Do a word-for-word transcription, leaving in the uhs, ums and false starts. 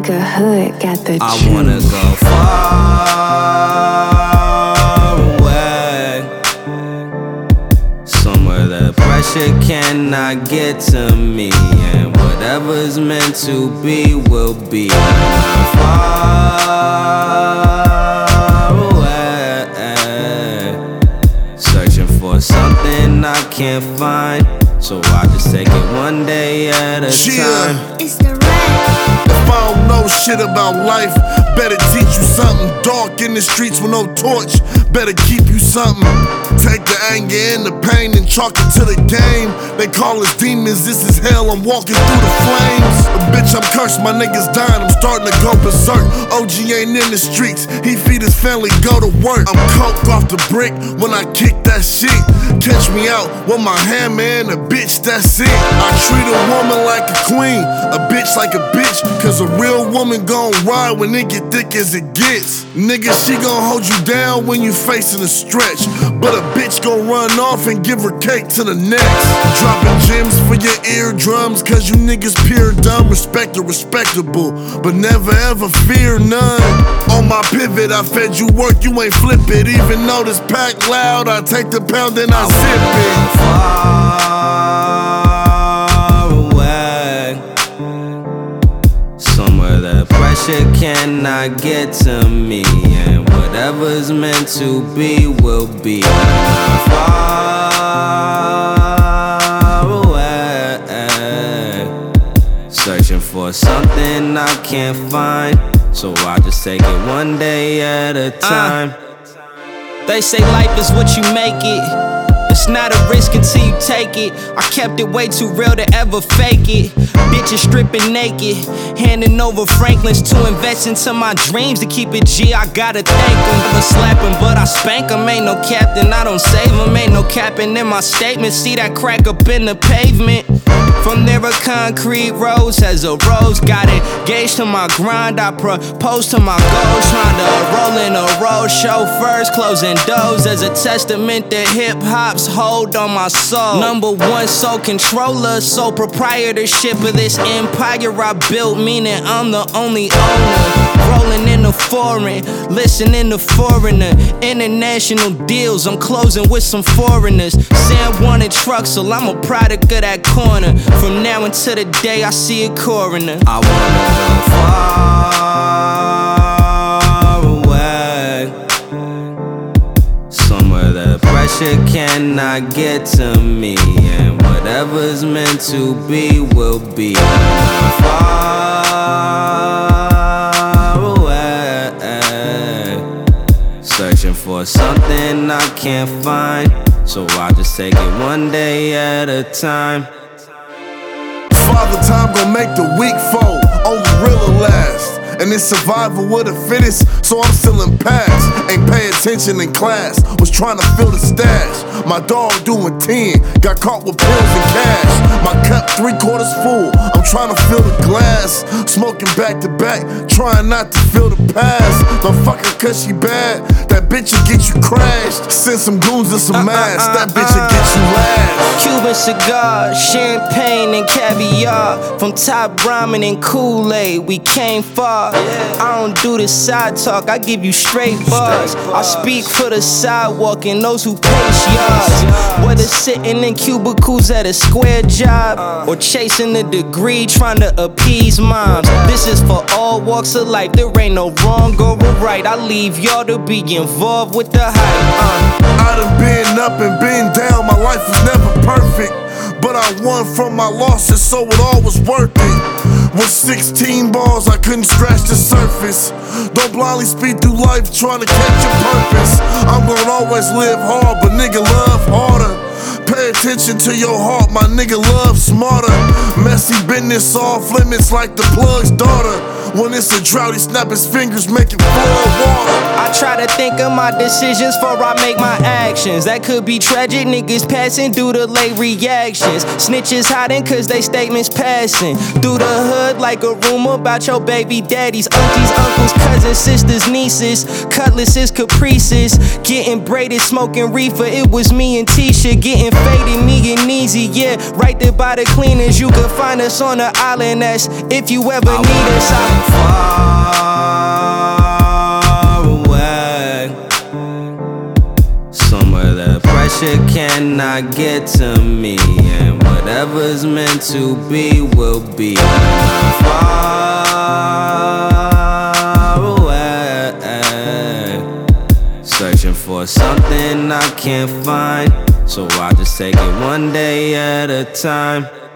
nigga hood got the I juice. wanna go far away, somewhere that pressure cannot get to me, and whatever's meant to be will be. Far away, searching for something I can't find, so I just take it one day at a yeah. time. It's the rap. If I don't know shit about life, better teach you something. Dark in the streets with no torch, better keep you something. Take the anger and the pain and chalk it to the game. They call us demons, this is hell, I'm walking through the flames. Bitch, I'm cursed, my niggas dying, I'm starting to go berserk. O G ain't in the streets, he feed his family, go to work. I'm coke off the brick when I kick that shit. Catch me out with my hammer and a bitch, that's it. I treat a woman like a queen, a bitch like a bitch, cause a real woman gon' ride when it get thick as it gets. Nigga, she gon' hold you down when you facing a stretch, but a bitch gon' run off and give her cake to the next. Dropping gems for your eardrums, cause you niggas pure dumb. Respect the respectable, but never ever fear none. On my pivot, I fed you work, you ain't flip it. Even though this pack loud, I take the pound and I, I zip it. Far away, somewhere that pressure cannot get to me, and whatever's meant to be will be. Far away, searching for something I can't find, so I just take it one day at a time. Uh, they say life is what you make it. It's not a risk until you take it. I kept it way too real to ever fake it. Bitches stripping naked, handing over Franklin's to invest into my dreams. To keep it G, I gotta thank them. Never slap him, but I spank him. Ain't no captain, I don't save him. Ain't no capping in my statement. See that crack up in the pavement? From there a concrete rose has a rose. Got engaged to my grind, I proposed to my goals. Trying to roll in a road, chauffeurs closing doors as a testament to hip-hop's hold on my soul. Number one soul controller, sole proprietorship of this empire I built, meaning I'm the only owner. Rolling in the foreign, listening to foreigner. International deals, I'm closing with some foreigners. Sam wanted trucks, so I'm a product of that corner. From now until the day I see a coroner. I wanna go far away, somewhere that pressure cannot get to me, and whatever's meant to be will be. Far away, searching for something I can't find, so I just take it one day at a time. Father time gon' make the weak fold, only real'll last. And it's survival with the fittest, so I'm still in packs. Ain't pay attention in class, was trying to fill the stash. My dog doing ten, got caught with pills and cash. My cup three quarters full, I'm trying to fill the glass. Smoking back to back, trying not to feel the past. Don't fuck her cause she bad, that bitch'll get you crashed. Send some goons and some masks, that bitch'll get you last. Cuban cigars, champagne and caviar. From top ramen and Kool-Aid, we came far. I don't do the side talk, I give you straight bars. I speak for the sidewalk and those who pace yards. Whether sitting in cubicles at a square job, or chasing a degree trying to appease moms. This is for all walks of life, there ain't no wrong or right. I leave y'all to be involved with the hype. uh. I done been up and been down, my life was never perfect, but I won from my losses, so it all was worth it. With sixteen balls, I couldn't scratch the surface. Don't blindly speed through life trying to catch your purpose. I'm gonna always live hard, but nigga love harder. Pay attention to your heart, my nigga love smarter. Messy business off limits like the plug's daughter. When it's a drought, he snap his fingers, make it flood water. I try to think of my decisions before I make my actions. That could be tragic, niggas passing due to late reactions. Snitches hiding cause they statements passing through the hood like a rumor about your baby daddies, aunties, uncles, cousins, sisters, nieces, cutlasses, caprices. Getting braided, smoking reefer, it was me and Tisha. Getting faded, me and Easy, yeah. Right there by the cleaners, you can find us on the island. That's if you ever need us. I far away, somewhere that pressure cannot get to me, and whatever's meant to be will be. Far away, searching for something I can't find, so I just take it one day at a time.